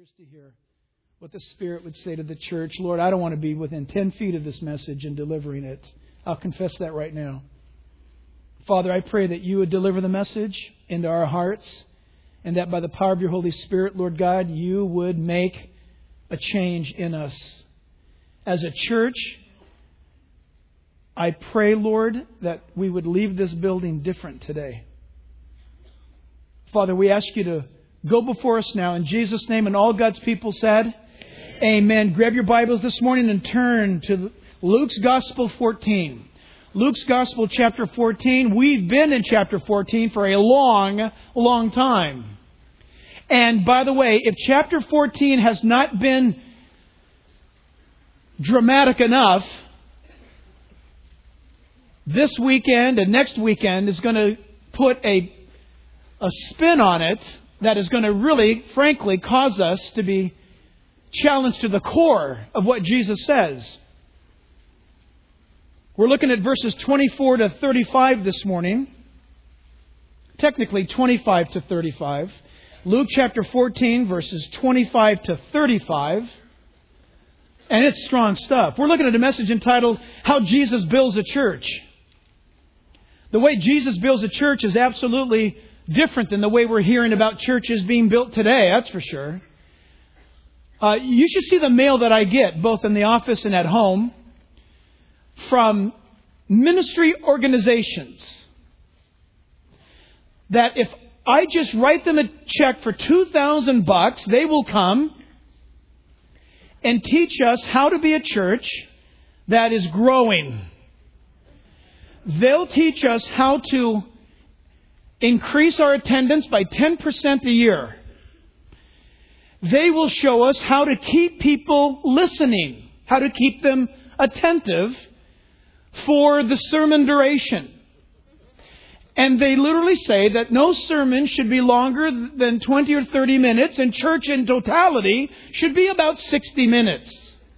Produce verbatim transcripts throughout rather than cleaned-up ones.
ears to hear what the Spirit would say to the church. Lord, I don't want to be within ten feet of this message and delivering it. I'll confess that right now. Father, I pray that you would deliver the message into our hearts, and that by the power of your Holy Spirit, Lord God, you would make a change in us. As a church, I pray, Lord, that we would leave this building different today. Father, we ask you to go before us now in Jesus' name, and all God's people said, Amen. Amen. Grab your Bibles this morning and turn to Luke's Gospel fourteen. Luke's Gospel chapter fourteen. We've been in chapter fourteen for a long, long time. And by the way, if chapter fourteen has not been dramatic enough, this weekend and next weekend is going to put a, a spin on it that is going to really, frankly, cause us to be challenged to the core of what Jesus says. We're looking at verses twenty-four to thirty-five this morning. Technically, twenty-five to thirty-five. Luke chapter fourteen, verses twenty-five to thirty-five. And it's strong stuff. We're looking at a message entitled, How Jesus Builds a Church. The way Jesus builds a church is absolutely different than the way we're hearing about churches being built today, that's for sure. Uh, you should see the mail that I get, both in the office and at home, from ministry organizations. That if I just write them a check for two thousand bucks, they will come and teach us how to be a church that is growing. They'll teach us how to increase our attendance by ten percent a year. They will show us how to keep people listening, how to keep them attentive for the sermon duration. And they literally say that no sermon should be longer than twenty or thirty minutes, and church in totality should be about sixty minutes.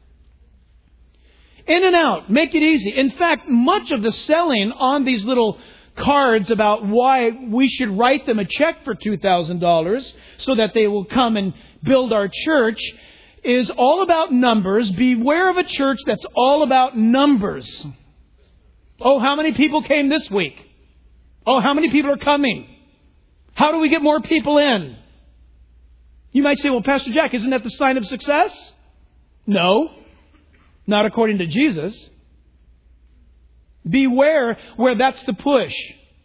In and out. Make it easy. In fact, much of the selling on these little cards about why we should write them a check for two thousand dollars so that they will come and build our church is all about numbers. Beware of a church that's all about numbers. Oh, how many people came this week? Oh, how many people are coming? How do we get more people in? You might say, well, Pastor Jack, isn't that the sign of success? No, not according to Jesus. Beware where that's the push.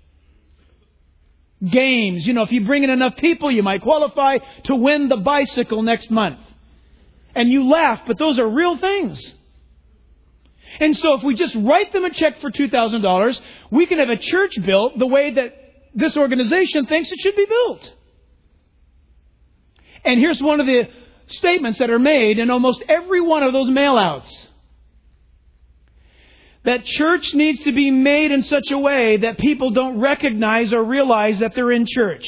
Games. You know, if you bring in enough people, you might qualify to win the bicycle next month. And you laugh, but those are real things. And so if we just write them a check for two thousand dollars, we can have a church built the way that this organization thinks it should be built. And here's one of the statements that are made in almost every one of those mail-outs. That church needs to be made in such a way that people don't recognize or realize that they're in church.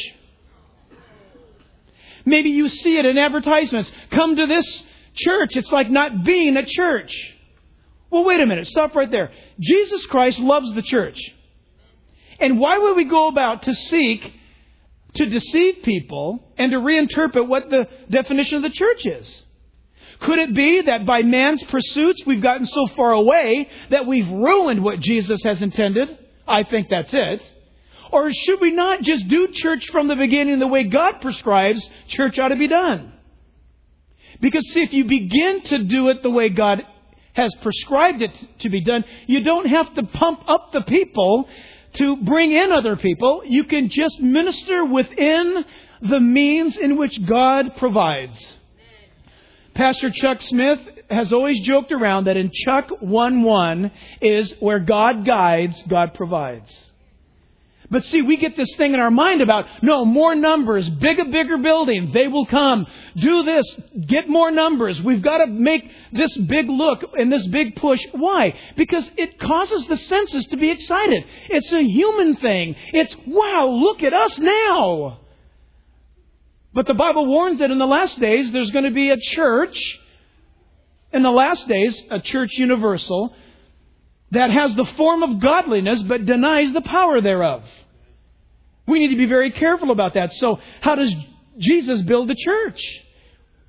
Maybe you see it in advertisements. Come to this church. It's like not being at church. Well, wait a minute. Stop right there. Jesus Christ loves the church. And why would we go about to seek to deceive people and to reinterpret what the definition of the church is? Could it be that by man's pursuits we've gotten so far away that we've ruined what Jesus has intended? I think that's it. Or should we not just do church from the beginning the way God prescribes church ought to be done? Because see, if you begin to do it the way God has prescribed it to be done, you don't have to pump up the people to bring in other people. You can just minister within the means in which God provides. Pastor Chuck Smith has always joked around that in Chuck one one is where God guides, God provides. But see, we get this thing in our mind about, no, more numbers, bigger, bigger building, they will come. Do this, get more numbers. We've got to make this big look and this big push. Why? Because it causes the senses to be excited. It's a human thing. It's, wow, look at us now. But the Bible warns that in the last days, there's going to be a church, in the last days, a church universal, that has the form of godliness but denies the power thereof. We need to be very careful about that. So how does Jesus build a church?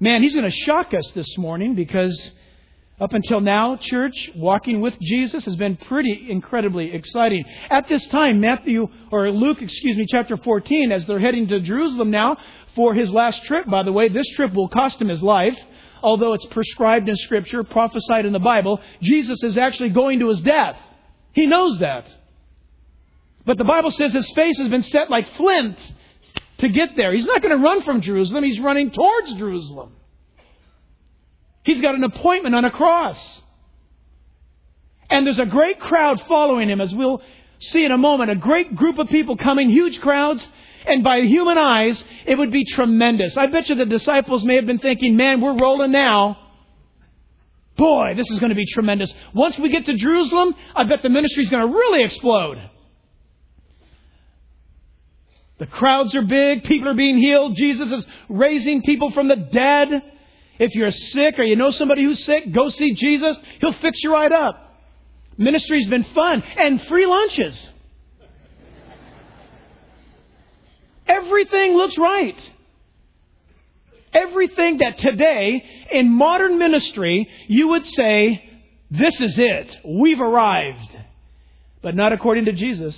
Man, he's going to shock us this morning because up until now, church, walking with Jesus has been pretty incredibly exciting. At this time, Matthew, or Luke, excuse me, chapter fourteen, as they're heading to Jerusalem now for his last trip, by the way, this trip will cost him his life. Although it's prescribed in Scripture, prophesied in the Bible, Jesus is actually going to his death. He knows that. But the Bible says his face has been set like flint to get there. He's not going to run from Jerusalem. He's running towards Jerusalem. He's got an appointment on a cross. And there's a great crowd following him, as we'll see in a moment. A great group of people coming, huge crowds. And by human eyes, it would be tremendous. I bet you the disciples may have been thinking, man, we're rolling now. Boy, this is going to be tremendous. Once we get to Jerusalem, I bet the ministry is going to really explode. The crowds are big. People are being healed. Jesus is raising people from the dead. If you're sick or you know somebody who's sick, go see Jesus. He'll fix you right up. Ministry's been fun. And free lunches. Everything looks right. Everything that today in modern ministry you would say, this is it. We've arrived. But not according to Jesus.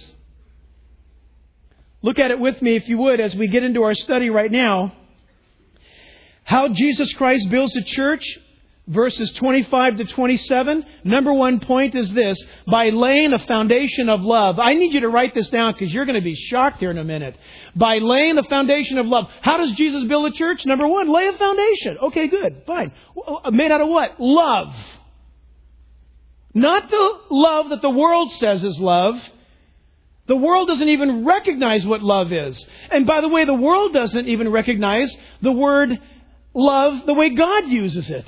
Look at it with me, if you would, as we get into our study right now. How Jesus Christ builds a church. Verses twenty-five to twenty-seven. Number one point is this. By laying a foundation of love. I need you to write this down because you're going to be shocked here in a minute. By laying a foundation of love. How does Jesus build a church? Number one, lay a foundation. Okay, good. Fine. Made out of what? Love. Not the love that the world says is love. The world doesn't even recognize what love is. And by the way, the world doesn't even recognize the word love the way God uses it.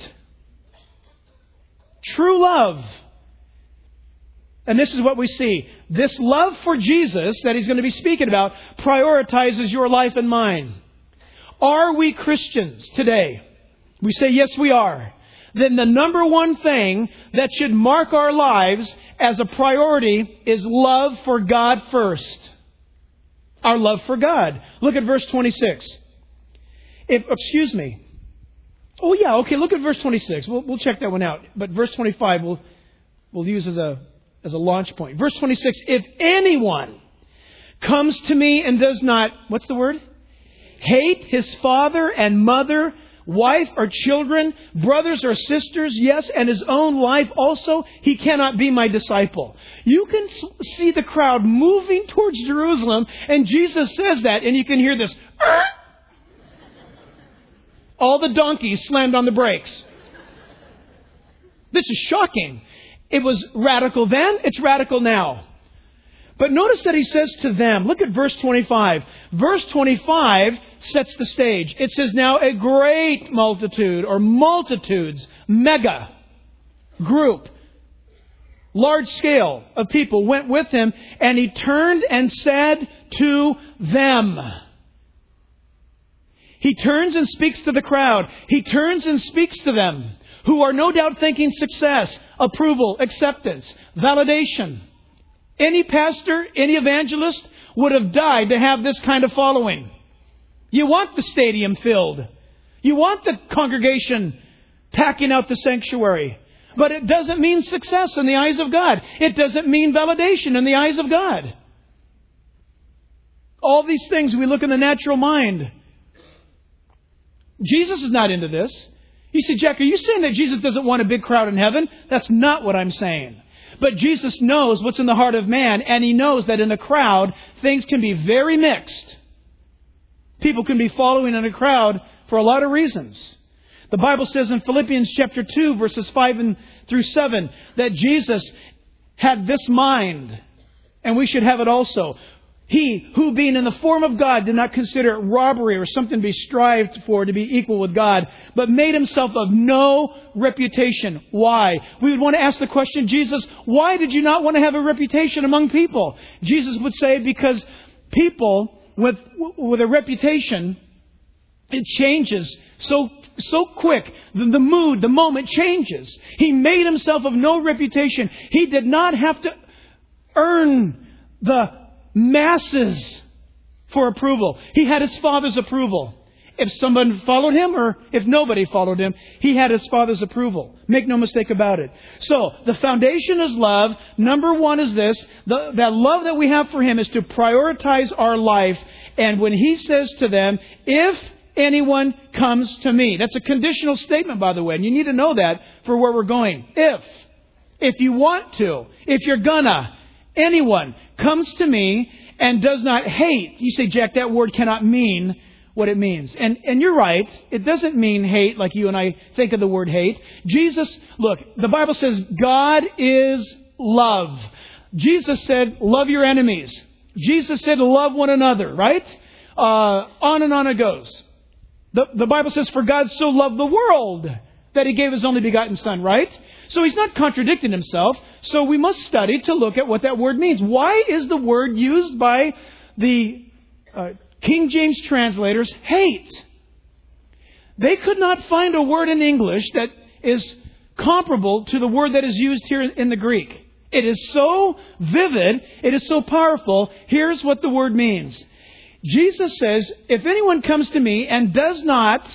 True love. And this is what we see. This love for Jesus that he's going to be speaking about prioritizes your life and mine. Are we Christians today? We say, yes, we are. Then the number one thing that should mark our lives as a priority is love for God first. Our love for God. Look at verse twenty-six. If, excuse me. Oh, yeah, okay, look at verse twenty-six. We'll, we'll check that one out. But verse twenty-five we'll, we'll use as a, as a launch point. Verse twenty-six, if anyone comes to me and does not, what's the word? Hate his father and mother, wife or children, brothers or sisters, yes, and his own life also, he cannot be my disciple. You can see the crowd moving towards Jerusalem, and Jesus says that, and you can hear this, Arr! All the donkeys slammed on the brakes. This is shocking. It was radical then. It's radical now. But notice that he says to them, look at verse twenty-five. Verse twenty-five sets the stage. It says, now a great multitude or multitudes, mega group, large scale of people went with him, and he turned and said to them. He turns and speaks to the crowd. He turns and speaks to them, who are no doubt thinking success, approval, acceptance, validation. Any pastor, any evangelist would have died to have this kind of following. You want the stadium filled. You want the congregation packing out the sanctuary. But it doesn't mean success in the eyes of God. It doesn't mean validation in the eyes of God. All these things we look in the natural mind. Jesus is not into this. You say, Jack, are you saying that Jesus doesn't want a big crowd in heaven? That's not what I'm saying. But Jesus knows what's in the heart of man, and he knows that in a crowd, things can be very mixed. People can be following in a crowd for a lot of reasons. The Bible says in Philippians chapter two, verses five and through seven, that Jesus had this mind, and we should have it also. He, who being in the form of God, did not consider it robbery or something to be strived for to be equal with God, but made himself of no reputation. Why? We would want to ask the question, Jesus, why did you not want to have a reputation among people? Jesus would say, because people with, with a reputation, it changes so so quick. The, the mood, the moment changes. He made himself of no reputation. He did not have to earn the masses for approval. He had his Father's approval. If someone followed him or if nobody followed him, he had his Father's approval. Make no mistake about it. So, the foundation is love. Number one is this. The, that love that we have for him is to prioritize our life. And when he says to them, if anyone comes to me. That's a conditional statement, by the way. And you need to know that for where we're going. If. If you want to. If you're gonna. Anyone comes to me and does not hate. You say, Jack, that word cannot mean what it means. And and you're right. It doesn't mean hate like you and I think of the word hate. Jesus, look, the Bible says God is love. Jesus said, love your enemies. Jesus said, love one another, right? Uh, on and on it goes. The, the Bible says, for God so loved the world that he gave his only begotten Son, right? So he's not contradicting himself. So we must study to look at what that word means. Why is the word used by the uh, King James translators hate? They could not find a word in English that is comparable to the word that is used here in the Greek. It is so vivid. It is so powerful. Here's what the word means. Jesus says, if anyone comes to me and does not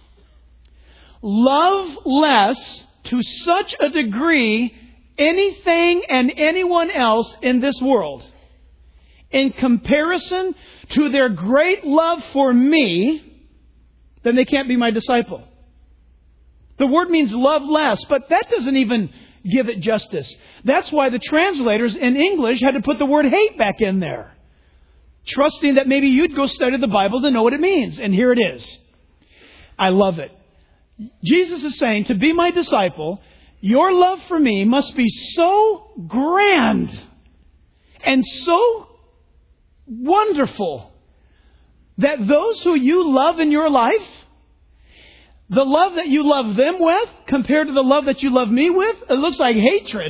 love less to such a degree anything and anyone else in this world, in comparison to their great love for me, then they can't be my disciple. The word means love less, but that doesn't even give it justice. That's why the translators in English had to put the word hate back in there, trusting that maybe you'd go study the Bible to know what it means. And here it is. I love it. Jesus is saying, to be my disciple, your love for me must be so grand and so wonderful that those who you love in your life, the love that you love them with compared to the love that you love me with, it looks like hatred.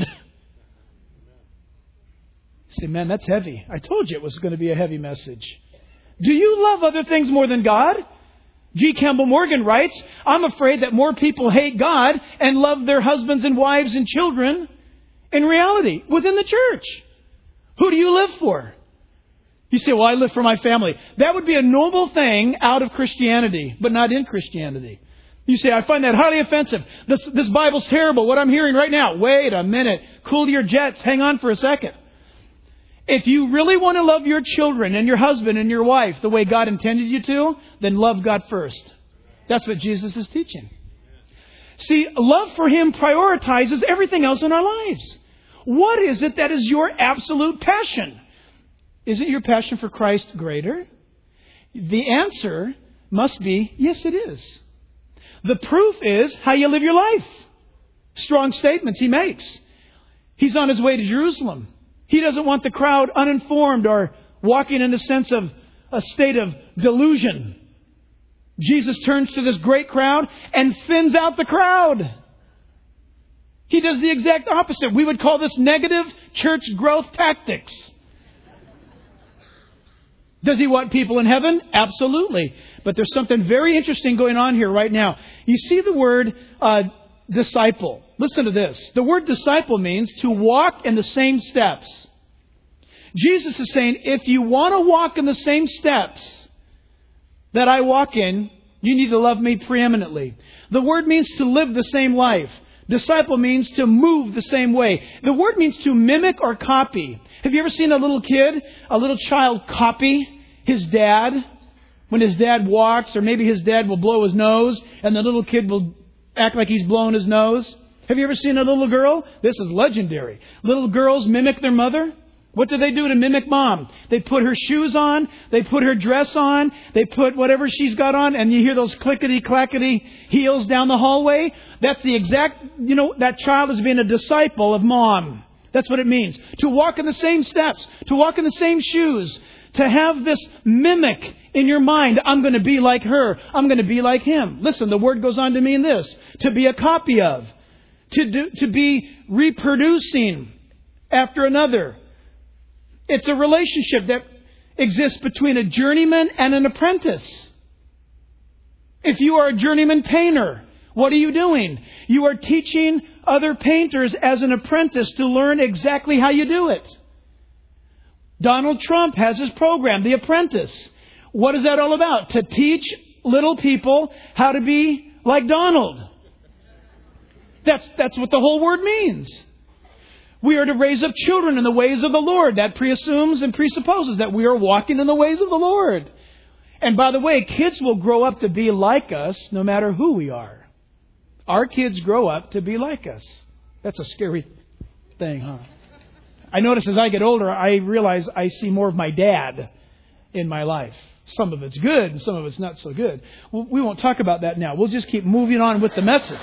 You say, man, that's heavy. I told you it was going to be a heavy message. Do you love other things more than God? G. Campbell Morgan writes, I'm afraid that more people hate God and love their husbands and wives and children in reality within the church. Who do you live for? You say, well, I live for my family. That would be a noble thing out of Christianity, but not in Christianity. You say, I find that highly offensive. This, this Bible's terrible. What I'm hearing right now. Wait a minute. Cool your jets. Hang on for a second. If you really want to love your children and your husband and your wife the way God intended you to, then love God first. That's what Jesus is teaching. See, love for him prioritizes everything else in our lives. What is it that is your absolute passion? Isn't your passion for Christ greater? The answer must be, yes, it is. The proof is how you live your life. Strong statements he makes. He's on his way to Jerusalem. He doesn't want the crowd uninformed or walking in a sense of a state of delusion. Jesus turns to this great crowd and thins out the crowd. He does the exact opposite. We would call this negative church growth tactics. Does he want people in heaven? Absolutely. But there's something very interesting going on here right now. You see the word uh, disciple. Listen to this. The word disciple means to walk in the same steps. Jesus is saying, if you want to walk in the same steps that I walk in, you need to love me preeminently. The word means to live the same life. Disciple means to move the same way. The word means to mimic or copy. Have you ever seen a little kid, a little child copy his dad? When his dad walks, or maybe his dad will blow his nose, and the little kid will act like he's blowing his nose. Have you ever seen a little girl? This is legendary. Little girls mimic their mother. What do they do to mimic mom? They put her shoes on. They put her dress on. They put whatever she's got on. And you hear those clickety-clackety heels down the hallway. That's the exact, you know, that child is being a disciple of mom. That's what it means. To walk in the same steps. To walk in the same shoes. To have this mimic in your mind. I'm going to be like her. I'm going to be like him. Listen, the word goes on to mean this. To be a copy of. To do, to be reproducing after another. It's a relationship that exists between a journeyman and an apprentice. If you are a journeyman painter, what are you doing? You are teaching other painters as an apprentice to learn exactly how you do it. Donald Trump has his program, The Apprentice. What is that all about? To teach little people how to be like Donald. That's, that's what the whole word means. We are to raise up children in the ways of the Lord. That preassumes and presupposes that we are walking in the ways of the Lord. And by the way, kids will grow up to be like us no matter who we are. Our kids grow up to be like us. That's a scary thing, huh? I notice as I get older, I realize I see more of my dad in my life. Some of it's good and some of it's not so good. We won't talk about that now. We'll just keep moving on with the message.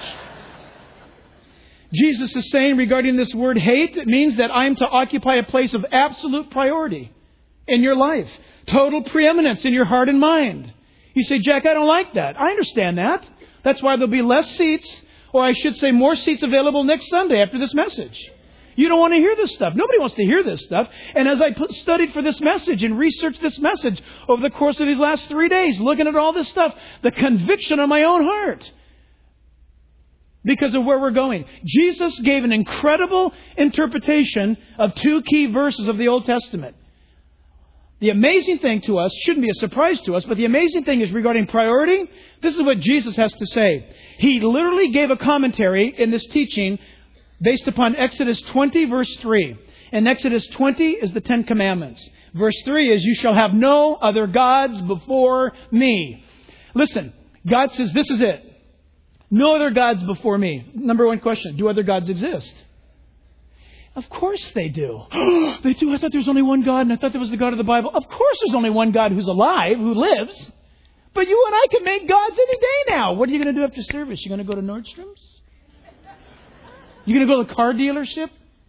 Jesus is saying regarding this word hate, it means that I'm to occupy a place of absolute priority in your life. Total preeminence in your heart and mind. You say, Jack, I don't like that. I understand that. That's why there'll be less seats, or I should say more seats available next Sunday after this message. You don't want to hear this stuff. Nobody wants to hear this stuff. And as I put, studied for this message and researched this message over the course of these last three days, looking at all this stuff, the conviction of my own heart, because of where we're going. Jesus gave an incredible interpretation of two key verses of the Old Testament. The amazing thing to us, shouldn't be a surprise to us, but the amazing thing is regarding priority. This is what Jesus has to say. He literally gave a commentary in this teaching based upon Exodus twenty, verse three. And Exodus twenty is the Ten Commandments. Verse three is, you shall have no other gods before me. Listen, God says this is it. No other gods before me. Number one question, do other gods exist? Of course they do. They do. I thought there was only one God, and I thought there was the God of the Bible. Of course there's only one God who's alive, who lives. But you and I can make gods any day now. What are you going to do after service? You're going to go to Nordstrom's? You're going to go to the car dealership?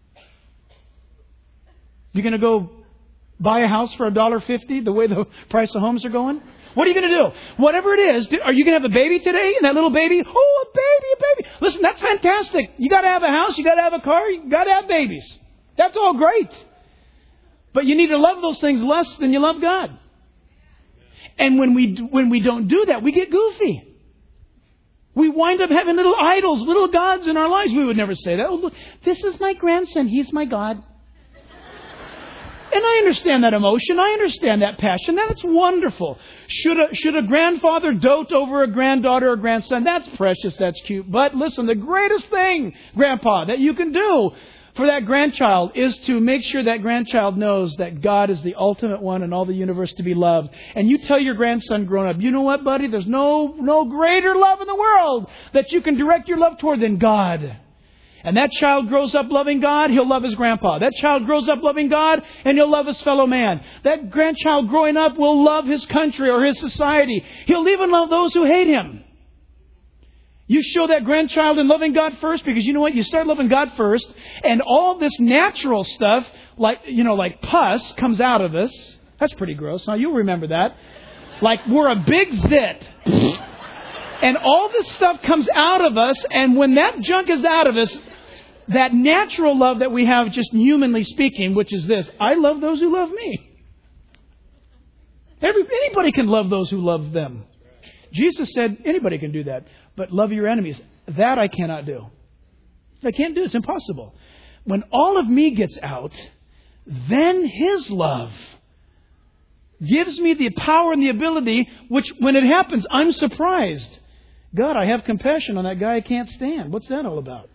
You're going to go buy a house for one dollar fifty, the way the price of homes are going? What are you going to do? Whatever it is, are you going to have a baby today? And that little baby, oh, a baby, a baby. Listen, that's fantastic. You got to have a house. You got to have a car. You got to have babies. That's all great. But you need to love those things less than you love God. And when we when we don't do that, we get goofy. We wind up having little idols, little gods in our lives. We would never say that. Oh, look, this is my grandson. He's my God. And I understand that emotion. I understand that passion. That's wonderful. Should a, should a grandfather dote over a granddaughter or grandson? That's precious. That's cute. But listen, the greatest thing, Grandpa, that you can do for that grandchild is to make sure that grandchild knows that God is the ultimate one in all the universe to be loved. And you tell your grandson growing up, you know what, buddy? There's no, no greater love in the world that you can direct your love toward than God. And that child grows up loving God, he'll love his grandpa. That child grows up loving God, and he'll love his fellow man. That grandchild growing up will love his country or his society. He'll even love those who hate him. You show that grandchild in loving God first, because you know what? You start loving God first, and all this natural stuff, like, you know, like pus, comes out of us. That's pretty gross. Now, you'll remember that. Like, we're a big zit. And all this stuff comes out of us, and when that junk is out of us, that natural love that we have, just humanly speaking, which is this: I love those who love me. Every, anybody can love those who love them. Jesus said anybody can do that. But love your enemies, that I cannot do. I can't do it. It's impossible. When all of me gets out, then His love gives me the power and the ability, which when it happens, I'm surprised. God, I have compassion on that guy I can't stand. What's that all about?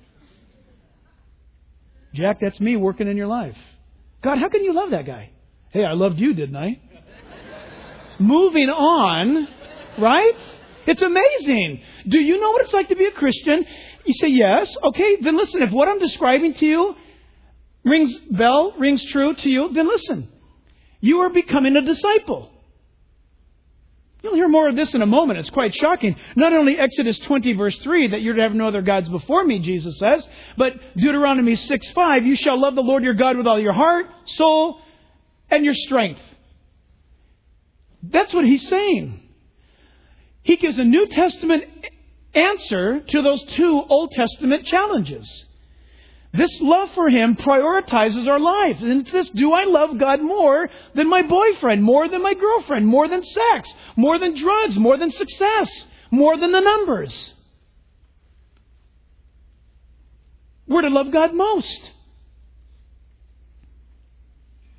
Jack, that's me working in your life. God, how can you love that guy? Hey, I loved you, didn't I? Moving on, right? It's amazing. Do you know what it's like to be a Christian? You say, yes. Okay, then listen. If what I'm describing to you rings bell, rings true to you, then listen. You are becoming a disciple. You'll hear more of this in a moment. It's quite shocking. Not only Exodus twenty, verse three, that you're to have no other gods before me, Jesus says, but Deuteronomy six, five, you shall love the Lord your God with all your heart, soul, and your strength. That's what He's saying. He gives a New Testament answer to those two Old Testament challenges. This love for Him prioritizes our life. And it's this: do I love God more than my boyfriend, more than my girlfriend, more than sex, more than drugs, more than success, more than the numbers? We're to love God most.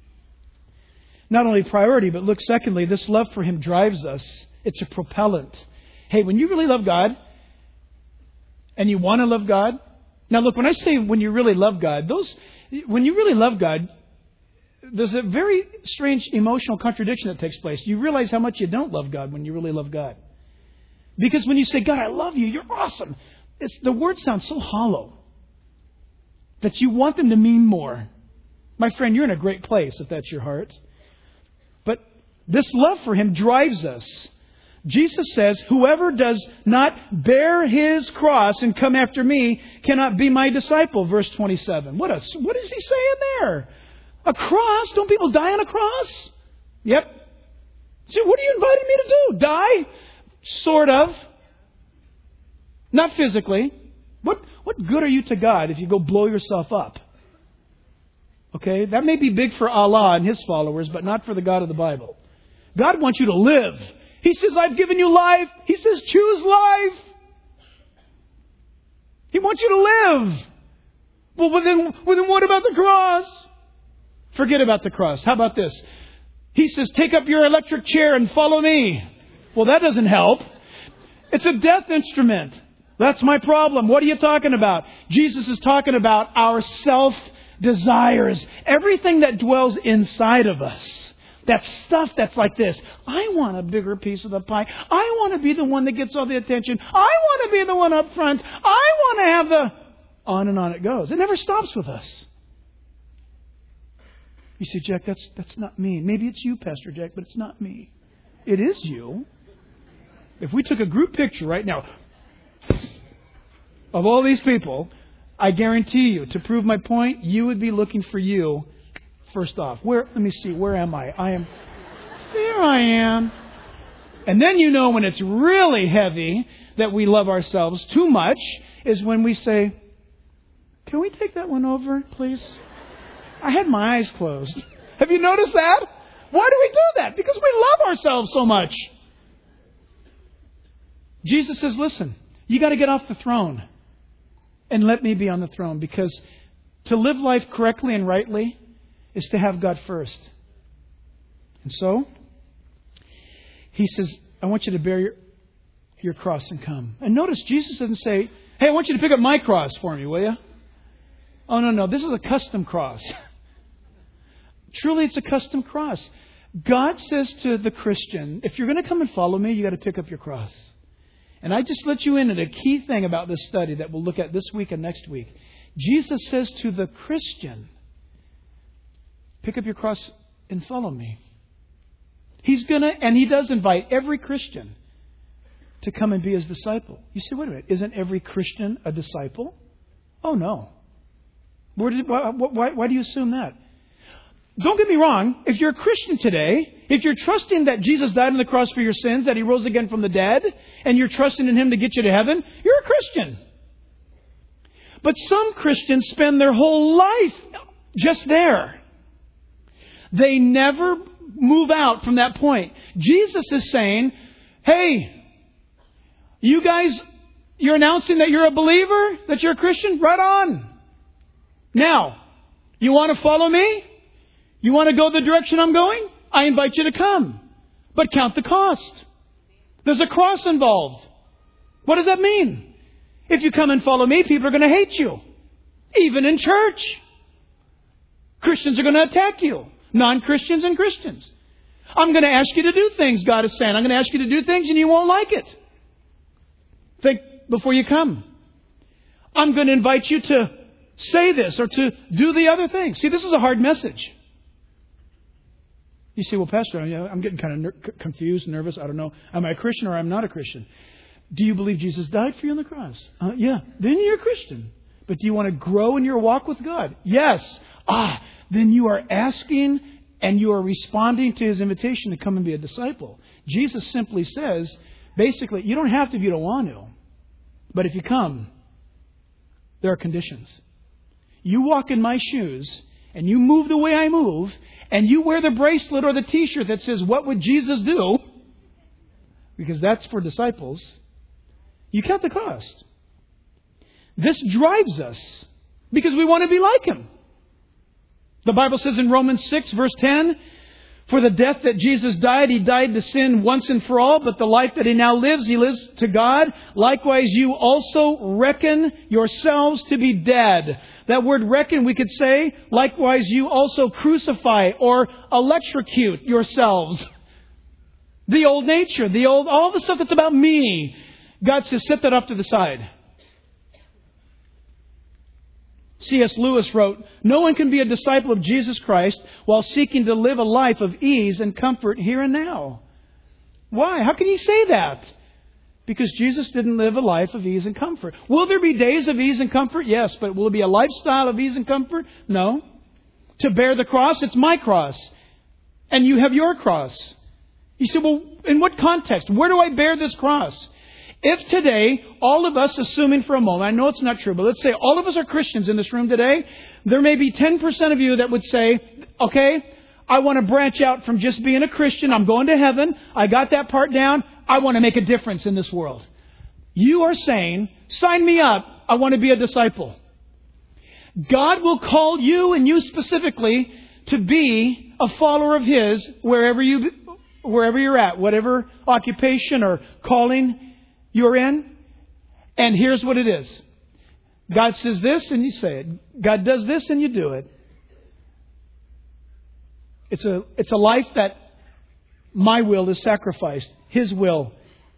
Not only priority, but look, secondly, this love for Him drives us. It's a propellant. Hey, when you really love God and you want to love God. Now, look, when I say when you really love God, those, when you really love God, there's a very strange emotional contradiction that takes place. You realize how much you don't love God when you really love God. Because when you say, God, I love you, you're awesome. It's, the words sound so hollow that you want them to mean more. My friend, you're in a great place if that's your heart. But this love for Him drives us. Jesus says, whoever does not bear his cross and come after me cannot be my disciple. Verse twenty-seven. What, a, what is He saying there? A cross? Don't people die on a cross? Yep. So what are you inviting me to do? Die? Sort of. Not physically. What, what good are you to God if you go blow yourself up? Okay, that may be big for Allah and His followers, but not for the God of the Bible. God wants you to live. He says, I've given you life. He says, choose life. He wants you to live. Well, then, well, then what about the cross? Forget about the cross. How about this? He says, take up your electric chair and follow me. Well, that doesn't help. It's a death instrument. That's my problem. What are you talking about? Jesus is talking about our self-desires. Everything that dwells inside of us. That stuff that's like this. I want a bigger piece of the pie. I want to be the one that gets all the attention. I want to be the one up front. I want to have the... On and on it goes. It never stops with us. You say, Jack, that's that's not me. Maybe it's you, Pastor Jack, but it's not me. It is you. If we took a group picture right now of all these people, I guarantee you, to prove my point, you would be looking for you. First off, where? Let me see. Where am I? I am. There I am. And then you know when it's really heavy that we love ourselves too much is when we say, "Can we take that one over, please?" I had my eyes closed. Have you noticed that? Why do we do that? Because we love ourselves so much. Jesus says, "Listen, you got to get off the throne and let me be on the throne, because to live life correctly and rightly is to have God first." And so, He says, I want you to bear your, your cross and come. And notice, Jesus doesn't say, hey, I want you to pick up my cross for me, will you? Oh, no, no. This is a custom cross. Truly, it's a custom cross. God says to the Christian, if you're going to come and follow me, you got to pick up your cross. And I just let you in on a key thing about this study that we'll look at this week and next week. Jesus says to the Christian, pick up your cross and follow me. He's going to, and He does invite every Christian to come and be His disciple. You say, wait a minute, isn't every Christian a disciple? Oh, no. Where did, why, why, why do you assume that? Don't get me wrong. If you're a Christian today, if you're trusting that Jesus died on the cross for your sins, that He rose again from the dead, and you're trusting in Him to get you to heaven, you're a Christian. But some Christians spend their whole life just there. They never move out from that point. Jesus is saying, hey, you guys, you're announcing that you're a believer, that you're a Christian? Right on. Now, you want to follow me? You want to go the direction I'm going? I invite you to come. But count the cost. There's a cross involved. What does that mean? If you come and follow me, people are going to hate you. Even in church. Christians are going to attack you. Non-Christians and Christians. I'm going to ask you to do things, God is saying. I'm going to ask you to do things and you won't like it. Think before you come. I'm going to invite you to say this or to do the other thing. See, this is a hard message. You say, well, Pastor, I'm getting kind of ner- confused, nervous. I don't know. Am I a Christian or I'm not a Christian? Do you believe Jesus died for you on the cross? Uh, yeah. Then you're a Christian. But do you want to grow in your walk with God? Yes. Ah, then you are asking and you are responding to His invitation to come and be a disciple. Jesus simply says, basically, you don't have to if you don't want to. But if you come, there are conditions. You walk in my shoes and you move the way I move, and you wear the bracelet or the T-shirt that says, what would Jesus do? Because that's for disciples. You count the cost. This drives us because we want to be like Him. The Bible says in Romans six, verse ten, For the death that Jesus died, He died to sin once and for all, but the life that He now lives, He lives to God. Likewise, you also reckon yourselves to be dead. That word reckon, we could say, likewise, you also crucify or electrocute yourselves. The old nature, the old, all the stuff that's about me. God says, set that up to the side. C S Lewis wrote, no one can be a disciple of Jesus Christ while seeking to live a life of ease and comfort here and now. Why? How can you say that? Because Jesus didn't live a life of ease and comfort. Will there be days of ease and comfort? Yes. But will it be a lifestyle of ease and comfort? No. To bear the cross, it's my cross. And you have your cross. You say, well, in what context? Where do I bear this cross? If today, all of us, assuming for a moment, I know it's not true, but let's say all of us are Christians in this room today, there may be ten percent of you that would say, okay, I want to branch out from just being a Christian. I'm going to heaven. I got that part down. I want to make a difference in this world. You are saying, sign me up. I want to be a disciple. God will call you and you specifically to be a follower of His wherever you, wherever you're at, whatever occupation or calling you're in. And here's what it is. God says this and you say it. God does this and you do it. It's a, it's a life that my will is sacrificed. His will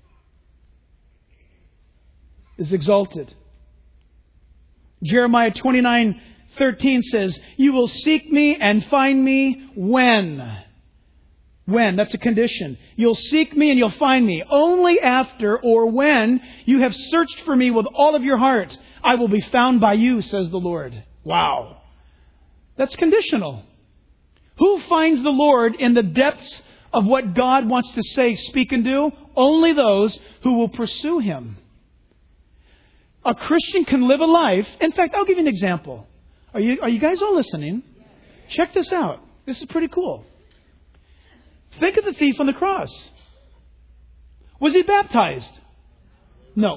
is exalted. Jeremiah twenty-nine thirteen says, you will seek me and find me when? When? That's a condition. You'll seek me and you'll find me. Only after or when you have searched for me with all of your heart, I will be found by you, says the Lord. Wow. That's conditional. Who finds the Lord in the depths of what God wants to say, speak, and do? Only those who will pursue Him. A Christian can live a life. In fact, I'll give you an example. Are you, are you guys all listening? Check this out. This is pretty cool. Think of the thief on the cross. Was he baptized? No.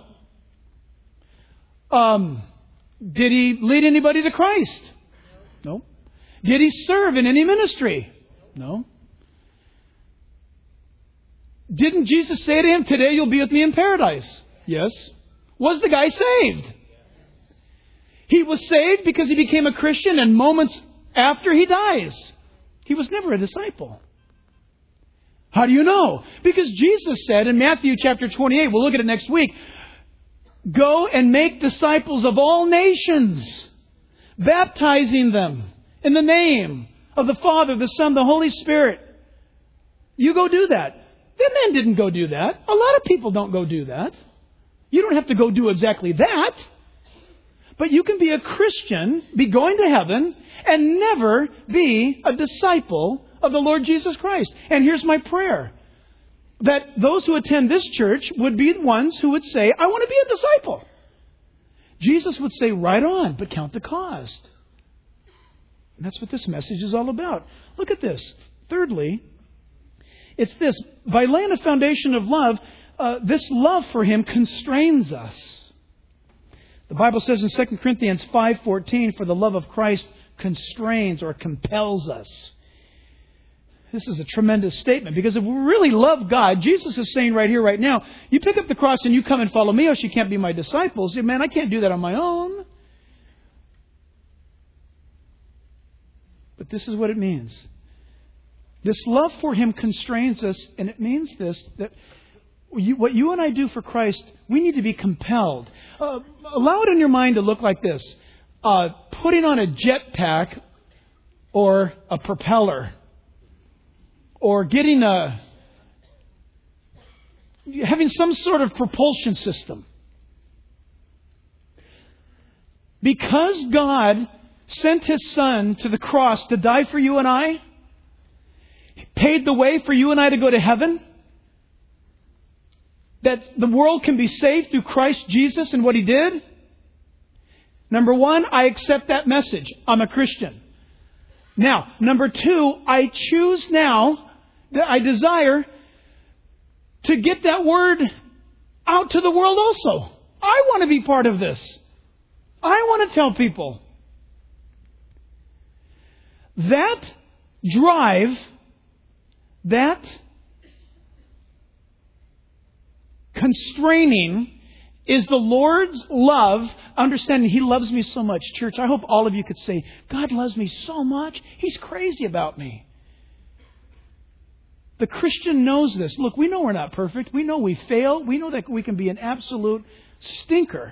Um, did he lead anybody to Christ? No. Did he serve in any ministry? No. Didn't Jesus say to him, today you'll be with me in paradise? Yes. Was the guy saved? He was saved because he became a Christian, and moments after he dies, he was never a disciple. How do you know? Because Jesus said in Matthew chapter twenty-eight, we'll look at it next week, go and make disciples of all nations, baptizing them in the name of the Father, the Son, the Holy Spirit. You go do that. The men didn't go do that. A lot of people don't go do that. You don't have to go do exactly that. But you can be a Christian, be going to heaven, and never be a disciple of the Lord Jesus Christ. And here's my prayer. That those who attend this church would be the ones who would say, I want to be a disciple. Jesus would say, right on, but count the cost. And that's what this message is all about. Look at this. Thirdly, it's this. By laying a foundation of love, uh, this love for Him constrains us. The Bible says in Second Corinthians five fourteen, for the love of Christ constrains or compels us. This is a tremendous statement, because if we really love God, Jesus is saying right here, right now, you pick up the cross and you come and follow me, else you can't be my disciples. Man, I can't do that on my own. But this is what it means. This love for Him constrains us, and it means this, that you, what you and I do for Christ, we need to be compelled. Uh, allow it in your mind to look like this. Uh, putting on a jetpack or a propeller, or getting a, having some sort of propulsion system. Because God sent His Son to the cross to die for you and I, paid the way for you and I to go to heaven, that the world can be saved through Christ Jesus and what He did. Number one, I accept that message. I'm a Christian. Now, number two, I choose now, that I desire to get that word out to the world also. I want to be part of this. I want to tell people. That drive that constraining is the Lord's love, understanding He loves me so much. Church, I hope all of you could say, God loves me so much, He's crazy about me. The Christian knows this. Look, we know we're not perfect. We know we fail. We know that we can be an absolute stinker.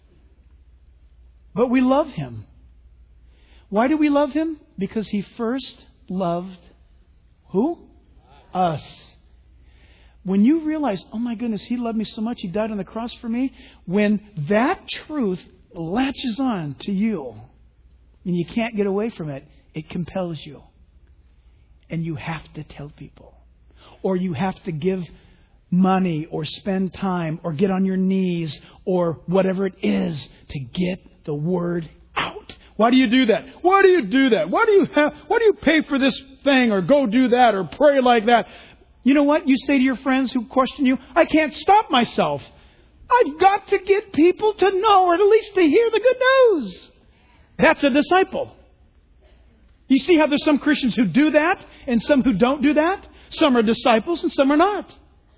But we love Him. Why do we love Him? Because He first loved who? Us. When you realize, oh my goodness, He loved me so much, He died on the cross for me. When that truth latches on to you and you can't get away from it, it compels you. And you have to tell people. Or you have to give money or spend time or get on your knees or whatever it is to get the word out. Why do you do that? Why do you do that? Why do you have, why do you pay for this thing or go do that or pray like that? You know what? You say to your friends who question you, I can't stop myself. I've got to get people to know or at least to hear the good news. That's a disciple. You see how there's some Christians who do that and some who don't do that? Some are disciples and some are not.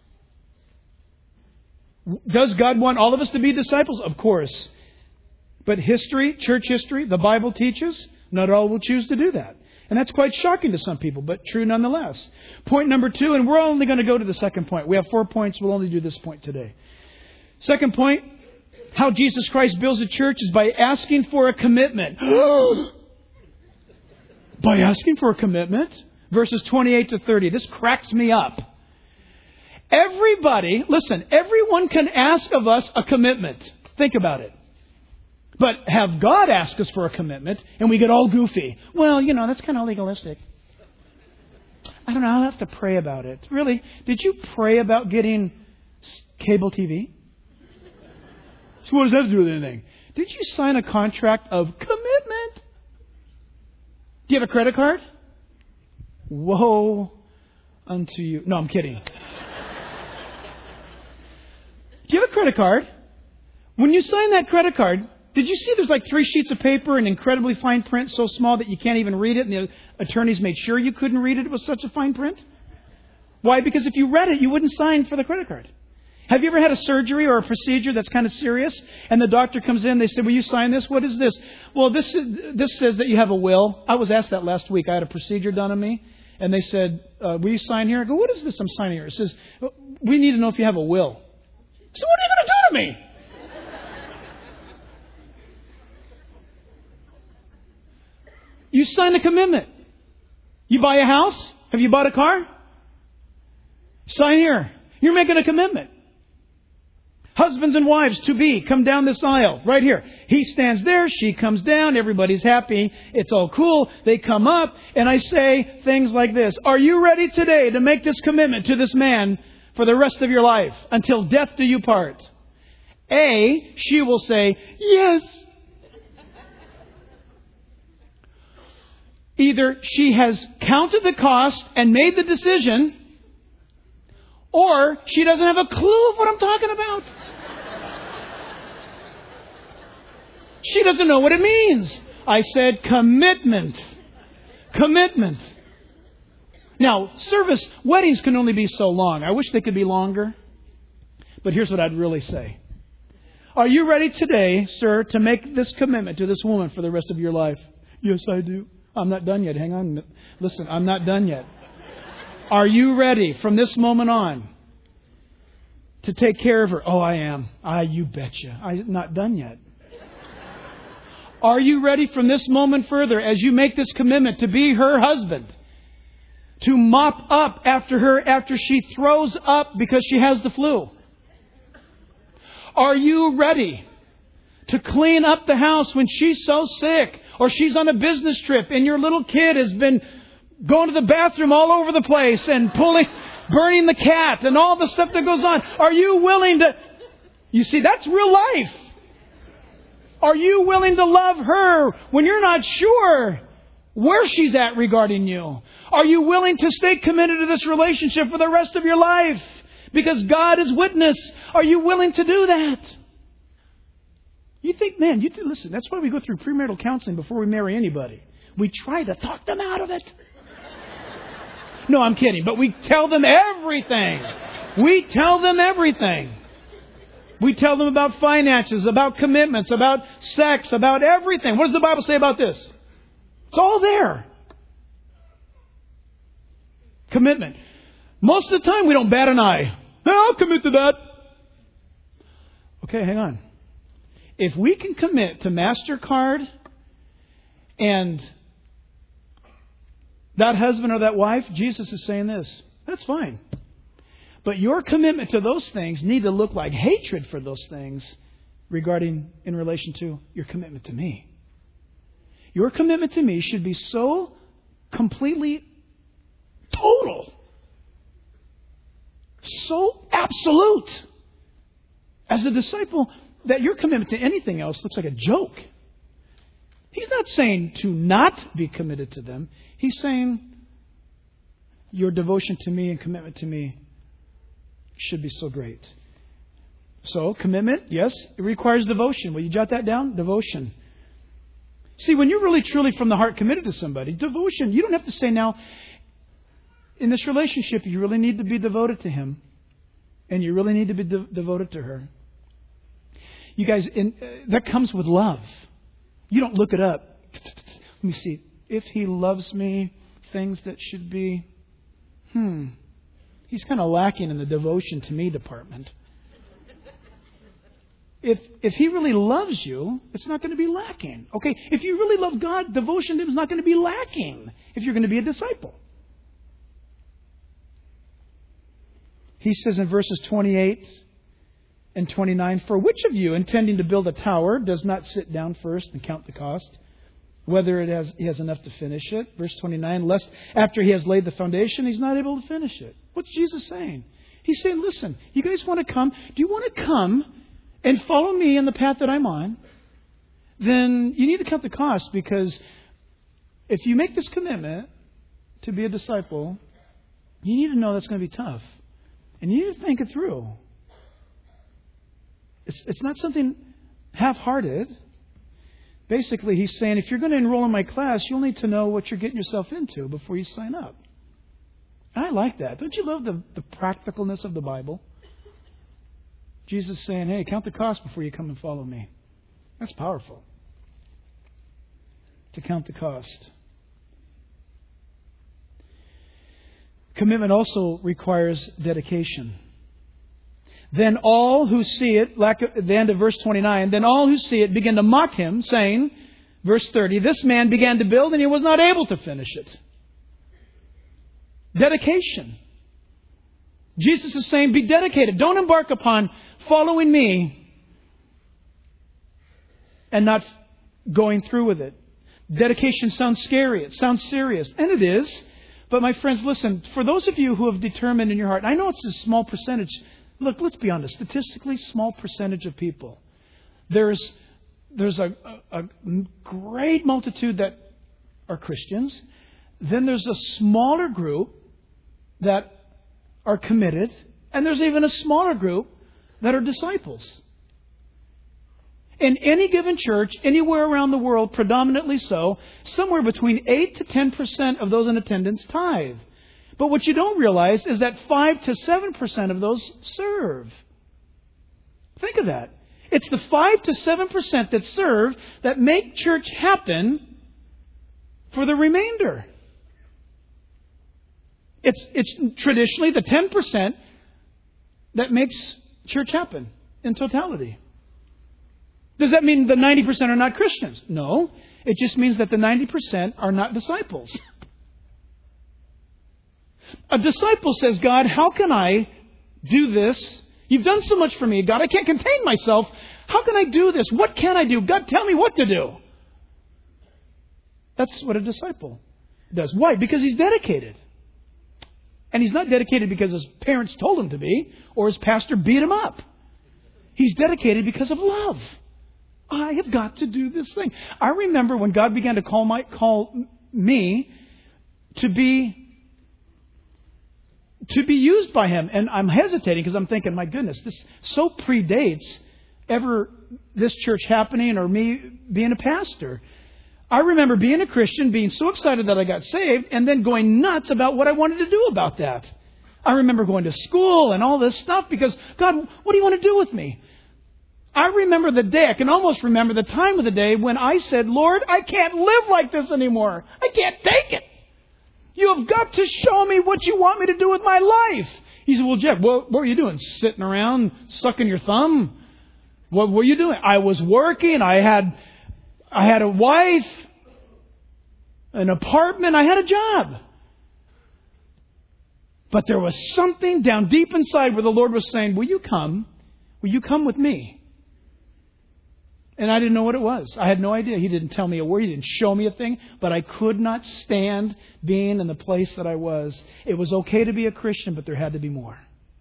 Does God want all of us to be disciples? Of course. But history, church history, the Bible teaches, not all will choose to do that. And that's quite shocking to some people, but true nonetheless. Point number two, and we're only going to go to the second point. We have four points. We'll only do this point today. Second point, how Jesus Christ builds a church is by asking for a commitment. By asking for a commitment? Verses twenty-eight to thirty. This cracks me up. Everybody, listen, everyone can ask of us a commitment. Think about it. But have God ask us for a commitment and we get all goofy. Well, you know, that's kind of legalistic. I don't know. I'll have to pray about it. Really? Did you pray about getting cable T V? So what does that have to do with anything? Did you sign a contract of commitment? Do you have a credit card? Woe unto you. No, I'm kidding. Do you have a credit card? When you sign that credit card, did you see there's like three sheets of paper and incredibly fine print so small that you can't even read it, and the attorneys made sure you couldn't read it? It was such a fine print. Why? Because if you read it, you wouldn't sign for the credit card. Have you ever had a surgery or a procedure that's kind of serious, and the doctor comes in, they say, will you sign this? What is this? Well, this this says that you have a will. I was asked that last week. I had a procedure done on me, and they said, uh, will you sign here? I go, what is this I'm signing here? It says, we need to know if you have a will. So what are you going to do to me? You sign a commitment. You buy a house? Have you bought a car? Sign here. You're making a commitment. Husbands and wives to be come down this aisle right here. He stands there. She comes down. Everybody's happy. It's all cool. They come up and I say things like this. Are you ready today to make this commitment to this man for the rest of your life until death do you part? A, she will say, yes. Either she has counted the cost and made the decision, or she doesn't have a clue of what I'm talking about. She doesn't know what it means. I said commitment. Commitment. Now, service, weddings can only be so long. I wish they could be longer. But here's what I'd really say. Are you ready today, sir, to make this commitment to this woman for the rest of your life? Yes, I do. I'm not done yet. Hang on. Listen, I'm not done yet. Are you ready from this moment on to take care of her? Oh, I am. Ah, you betcha. I'm not done yet. Are you ready from this moment further as you make this commitment to be her husband? To mop up after her after she throws up because she has the flu? Are you ready to clean up the house when she's so sick or she's on a business trip and your little kid has been going to the bathroom all over the place and pulling, burning the cat and all the stuff that goes on? Are you willing to... You see, that's real life. Are you willing to love her when you're not sure where she's at regarding you? Are you willing to stay committed to this relationship for the rest of your life? Because God is witness. Are you willing to do that? You think, man, you th- listen, that's why we go through premarital counseling before we marry anybody. We try to talk them out of it. No, I'm kidding. But we tell them everything. We tell them everything. We tell them about finances, about commitments, about sex, about everything. What does the Bible say about this? It's all there. Commitment. Most of the time we don't bat an eye. I'll commit to that. Okay, hang on. If we can commit to MasterCard and that husband or that wife, Jesus is saying this. That's fine. But your commitment to those things need to look like hatred for those things regarding in relation to your commitment to me. Your commitment to me should be so completely total, so absolute as a disciple that your commitment to anything else looks like a joke. He's not saying to not be committed to them. He's saying your devotion to me and commitment to me should be so great. So, commitment, yes, it requires devotion. Will you jot that down? Devotion. See, when you're really truly from the heart committed to somebody, devotion, you don't have to say now, in this relationship, you really need to be devoted to him. And you really need to be de- devoted to her. You guys, in, uh, that comes with love. You don't look it up. Let me see. If he loves me, things that should be, hmm, he's kind of lacking in the devotion to me department. If if he really loves you, it's not going to be lacking. Okay, if you really love God, devotion to him is not going to be lacking if you're going to be a disciple. He says in verses twenty-eight and twenty-nine, for which of you, intending to build a tower, does not sit down first and count the cost, whether it has he has enough to finish it? Verse twenty-nine, lest after he has laid the foundation, he's not able to finish it. What's Jesus saying? He's saying, listen, you guys want to come? Do you want to come and follow me in the path that I'm on? Then you need to count the cost, because if you make this commitment to be a disciple, you need to know that's going to be tough. And you need to think it through. It's, it's not something half-hearted. Basically, he's saying, if you're going to enroll in my class, you'll need to know what you're getting yourself into before you sign up. And I like that. Don't you love the, the practicalness of the Bible? Jesus is saying, hey, count the cost before you come and follow me. That's powerful. To count the cost. Commitment also requires dedication. Then all who see it, like the end of verse twenty-nine, then all who see it begin to mock him, saying, verse thirty, this man began to build and he was not able to finish it. Dedication. Jesus is saying, be dedicated. Don't embark upon following me and not going through with it. Dedication sounds scary. It sounds serious. And it is. But my friends, listen, for those of you who have determined in your heart, I know it's a small percentage. Look, let's be honest. Statistically, small percentage of people. There's there's a, a, a great multitude that are Christians. Then there's a smaller group that are committed. And there's even a smaller group that are disciples. In any given church, anywhere around the world, predominantly so, somewhere between eight to ten percent of those in attendance tithe. But what you don't realize is that five to seven percent of those serve. Think of that. It's the five to seven percent that serve that make church happen for the remainder. It's, it's traditionally the ten percent that makes church happen in totality. Does that mean the ninety percent are not Christians? No. It just means that the ninety percent are not disciples. A disciple says, God, how can I do this? You've done so much for me, God. I can't contain myself. How can I do this? What can I do? God, tell me what to do. That's what a disciple does. Why? Because he's dedicated. And he's not dedicated because his parents told him to be or his pastor beat him up. He's dedicated because of love. I have got to do this thing. I remember when God began to call my call me to be to be used by Him, and I'm hesitating because I'm thinking, my goodness, this so predates ever this church happening or me being a pastor. I remember being a Christian, being so excited that I got saved, and then going nuts about what I wanted to do about that. I remember going to school and all this stuff because, God, what do you want to do with me? I remember the day, I can almost remember the time of the day when I said, Lord, I can't live like this anymore. I can't take it. You have got to show me what you want me to do with my life. He said, well, Jeff, what, what were you doing? Sitting around, sucking your thumb? What were you doing? I was working. I had, I had a wife, an apartment. I had a job. But there was something down deep inside where the Lord was saying, will you come? Will you come with me? And I didn't know what it was. I had no idea. He didn't tell me a word. He didn't show me a thing. But I could not stand being in the place that I was. It was okay to be a Christian, but there had to be more.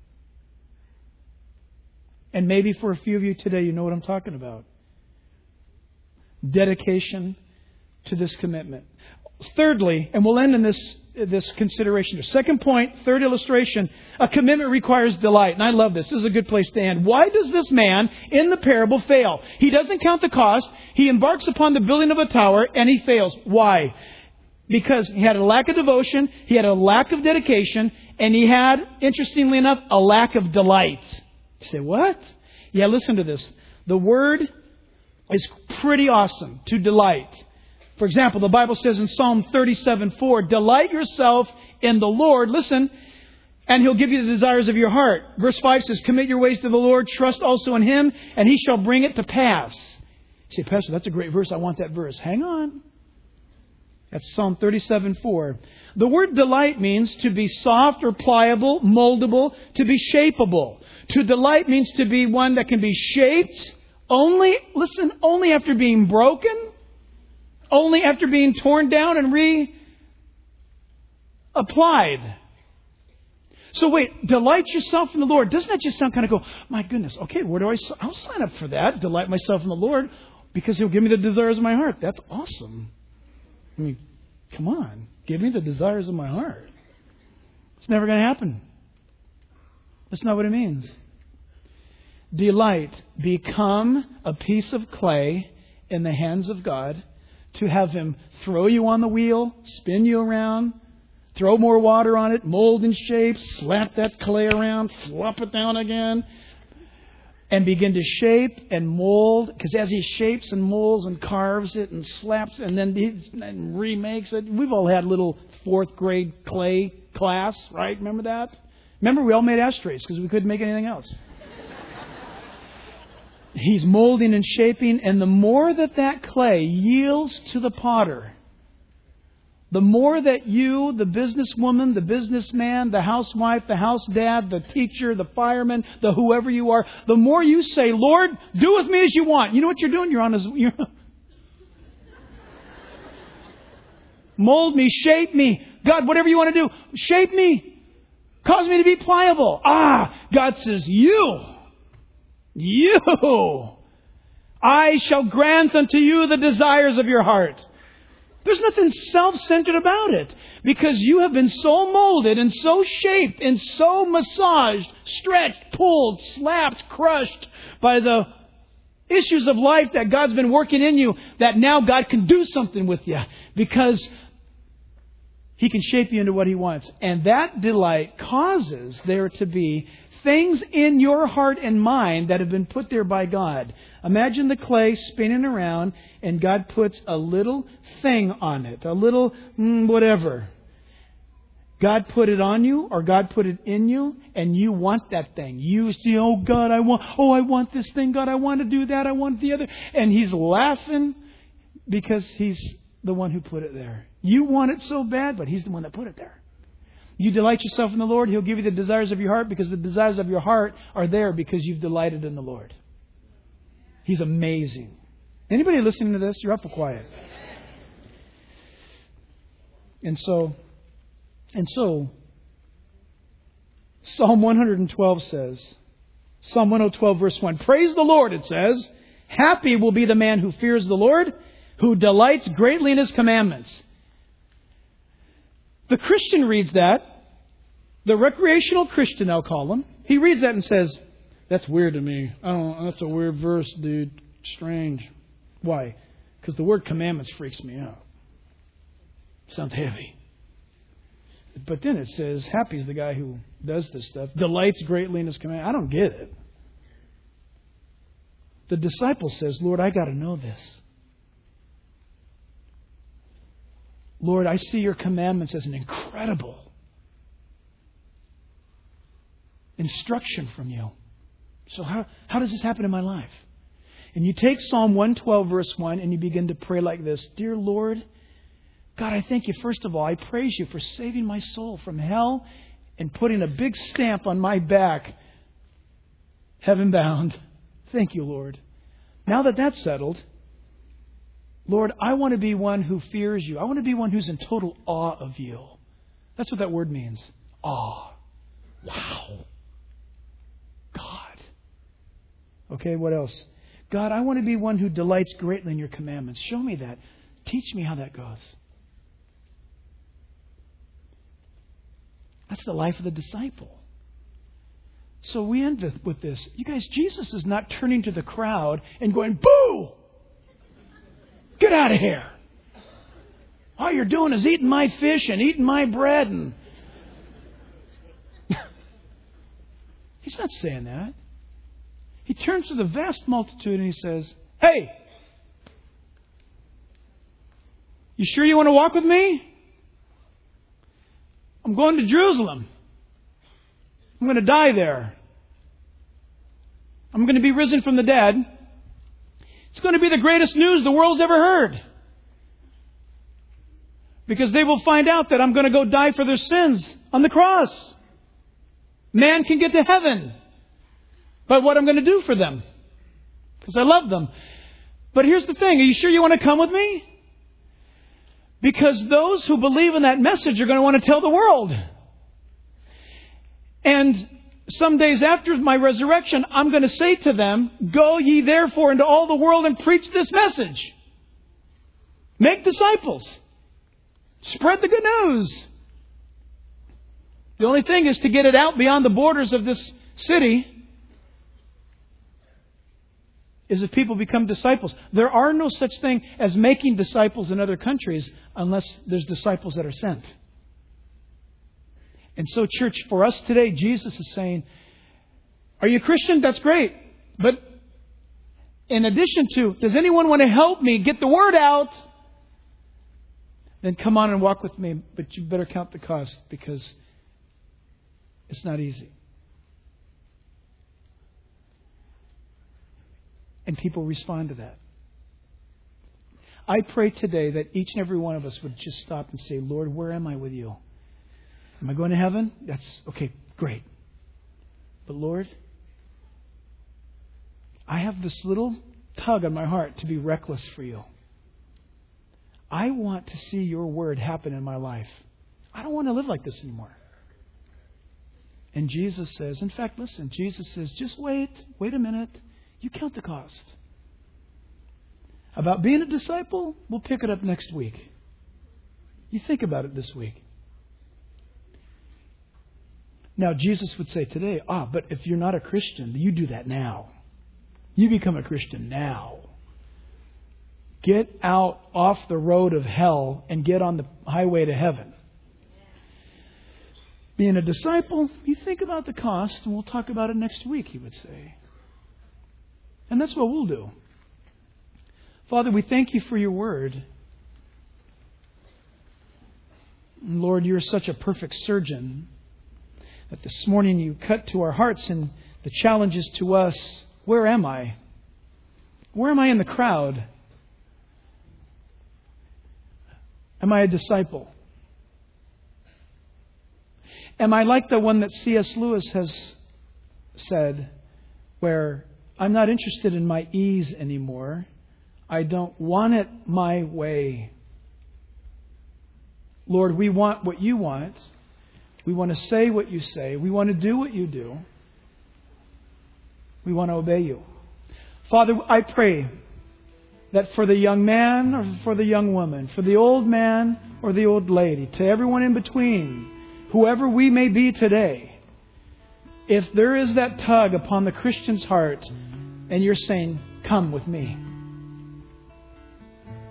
And maybe for a few of you today, you know what I'm talking about. Dedication to this commitment. Thirdly, and we'll end in this this consideration. Second point, third illustration, a commitment requires delight. And I love this. This is a good place to end. Why does this man in the parable fail? He doesn't count the cost. He embarks upon the building of a tower and he fails. Why? Because he had a lack of devotion, he had a lack of dedication, and he had, interestingly enough, a lack of delight. You say, what? Yeah, listen to this. The word is pretty awesome, to delight. For example, the Bible says in Psalm thirty-seven four, delight yourself in the Lord, listen, and He'll give you the desires of your heart. Verse five says, commit your ways to the Lord, trust also in Him, and He shall bring it to pass. You say, Pastor, that's a great verse. I want that verse. Hang on. That's Psalm thirty-seven four. The word delight means to be soft or pliable, moldable, to be shapeable. To delight means to be one that can be shaped only, listen, only after being broken. Only after being torn down and re-applied. So wait, delight yourself in the Lord. Doesn't that just sound kind of go, my goodness, okay, where do I, I'll sign up for that. Delight myself in the Lord because He'll give me the desires of my heart. That's awesome. I mean, come on, give me the desires of my heart. It's never going to happen. That's not what it means. Delight, become a piece of clay in the hands of God. To have Him throw you on the wheel, spin you around, throw more water on it, mold and shape, slap that clay around, flop it down again, and begin to shape and mold. Because as He shapes and molds and carves it and slaps and then he and remakes it, we've all had little fourth grade clay class, right? Remember that? Remember, we all made ashtrays because we couldn't make anything else. He's molding and shaping, and the more that that clay yields to the potter, the more that you, the businesswoman, the businessman, the housewife, the house dad, the teacher, the fireman, the whoever you are, the more you say, Lord, do with me as you want. You know what you're doing? You're on His... You're, mold me, shape me. God, whatever you want to do, shape me. Cause me to be pliable. Ah, God says, you... You, I shall grant unto you the desires of your heart. There's nothing self-centered about it. Because you have been so molded and so shaped and so massaged, stretched, pulled, slapped, crushed by the issues of life that God's been working in you, that now God can do something with you. Because He can shape you into what He wants. And that delight causes there to be things in your heart and mind that have been put there by God. Imagine the clay spinning around and God puts a little thing on it. A little mm, whatever. God put it on you or God put it in you and you want that thing. You see, oh God, I want, oh, I want this thing. God, I want to do that. I want the other. And He's laughing because He's the one who put it there. You want it so bad, but He's the one that put it there. You delight yourself in the Lord, He'll give you the desires of your heart because the desires of your heart are there because you've delighted in the Lord. He's amazing. Anybody listening to this? You're awful quiet. And so, and so, Psalm one twelve says, Psalm one twelve verse one, praise the Lord, it says, happy will be the man who fears the Lord, who delights greatly in His commandments. The Christian reads that. The recreational Christian, I'll call him. He reads that and says, that's weird to me. I don't, that's a weird verse, dude. Strange. Why? Because the word commandments freaks me out. Sounds heavy. But then it says, happy is the guy who does this stuff, delights greatly in his command. I don't get it. The disciple says, Lord, I got to know this. Lord, I see your commandments as an incredible instruction from you. So how, how does this happen in my life? And you take Psalm one twelve, verse one, and you begin to pray like this. Dear Lord, God, I thank you. First of all, I praise you for saving my soul from hell and putting a big stamp on my back, heaven bound. Thank you, Lord. Now that that's settled, Lord, I want to be one who fears you. I want to be one who's in total awe of you. That's what that word means. Awe. Wow. God. Okay, what else? God, I want to be one who delights greatly in your commandments. Show me that. Teach me how that goes. That's the life of the disciple. So we end with this. You guys, Jesus is not turning to the crowd and going, boo! Get out of here. All you're doing is eating my fish and eating my bread. And He's not saying that. He turns to the vast multitude and he says, hey, you sure you want to walk with me? I'm going to Jerusalem. I'm going to die there. I'm going to be risen from the dead. It's going to be the greatest news the world's ever heard. Because they will find out that I'm going to go die for their sins on the cross. Man can get to heaven by what I'm going to do for them. Because I love them. But here's the thing. Are you sure you want to come with me? Because those who believe in that message are going to want to tell the world. And some days after my resurrection, I'm going to say to them, go ye therefore into all the world and preach this message. Make disciples. Spread the good news. The only thing is to get it out beyond the borders of this city is if people become disciples. There are no such thing as making disciples in other countries unless there's disciples that are sent. And so, church, for us today, Jesus is saying, are you a Christian? That's great. But in addition to, does anyone want to help me get the word out? Then come on and walk with me. But you better count the cost because it's not easy. And people respond to that. I pray today that each and every one of us would just stop and say, Lord, where am I with you? Am I going to heaven? That's okay, great. But Lord, I have this little tug on my heart to be reckless for you. I want to see your word happen in my life. I don't want to live like this anymore. And Jesus says, in fact, listen, Jesus says, just wait, wait a minute. You count the cost. About being a disciple, we'll pick it up next week. You think about it this week. Now, Jesus would say today, ah, but if you're not a Christian, you do that now. You become a Christian now. Get out off the road of hell and get on the highway to heaven. Being a disciple, you think about the cost, and we'll talk about it next week, he would say. And that's what we'll do. Father, we thank you for your word. And Lord, you're such a perfect surgeon that this morning you cut to our hearts and the challenge is to us, where am I? Where am I in the crowd? Am I a disciple? Am I like the one that C S Lewis has said, where I'm not interested in my ease anymore. I don't want it my way. Lord, we want what you want. We want to say what you say. We want to do what you do. We want to obey you. Father, I pray that for the young man or for the young woman, for the old man or the old lady, to everyone in between, whoever we may be today, if there is that tug upon the Christian's heart and you're saying, come with me.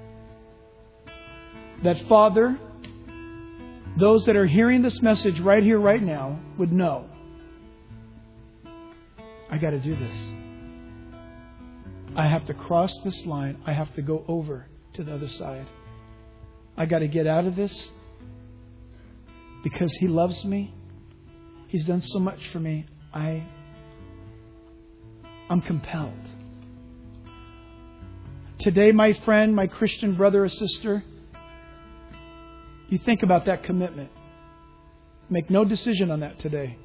that, Father, those that are hearing this message right here, right now, would know, I got to do this. I have to cross this line. I have to go over to the other side. I got to get out of this because He loves me. He's done so much for me. I, I'm compelled. Today, my friend, my Christian brother or sister, you think about that commitment. Make no decision on that today.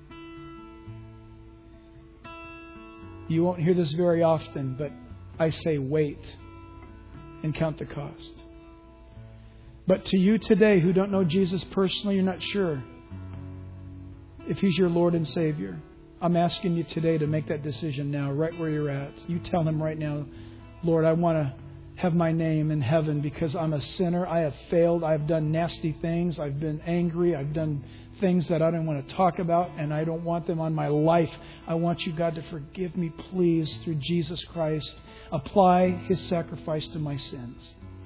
You won't hear this very often, but I say wait and count the cost. But to you today who don't know Jesus personally, you're not sure if He's your Lord and Savior. I'm asking you today to make that decision now, right where you're at. You tell Him right now, Lord, I want to have my name in heaven because I'm a sinner. I have failed. I've done nasty things. I've been angry. I've done things that I don't want to talk about, and I don't want them on my life. I want you, God, to forgive me, please, through Jesus Christ. Apply His sacrifice to my sins.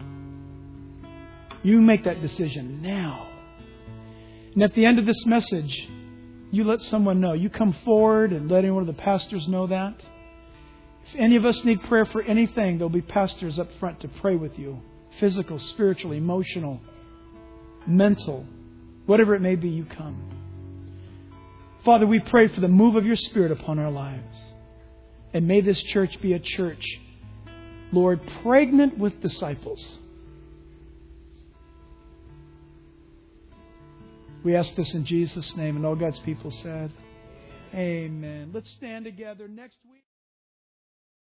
You make that decision now. And at the end of this message, you let someone know. You come forward and let any one of the pastors know that. If any of us need prayer for anything, there'll be pastors up front to pray with you. Physical, spiritual, emotional, mental, whatever it may be, you come. Father, we pray for the move of your Spirit upon our lives. And may this church be a church, Lord, pregnant with disciples. We ask this in Jesus' name, and all God's people said, Amen. Let's stand together next week.